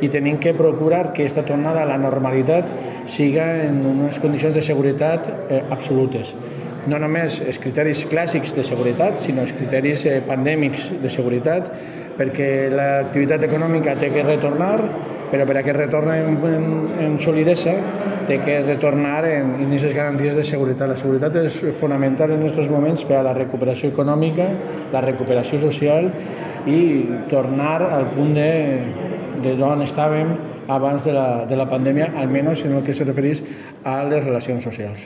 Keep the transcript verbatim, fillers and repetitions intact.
i tenim que procurar que aquesta tornada a la normalitat siga en unes condicions de seguretat eh, absolutes. No només els criteris clàssics de seguretat, sinó els criteris eh, pandèmics de seguretat, perquè l'activitat econòmica té que retornar, però per a que retorni en, en, en solidesa té que retornar en, en aquestes garanties de seguretat. La seguretat és fonamental en aquests moments per a la recuperació econòmica, la recuperació social i tornar al punt de, de on estàvem abans de la, de la pandèmia, almenys en el que se refereix a les relacions socials.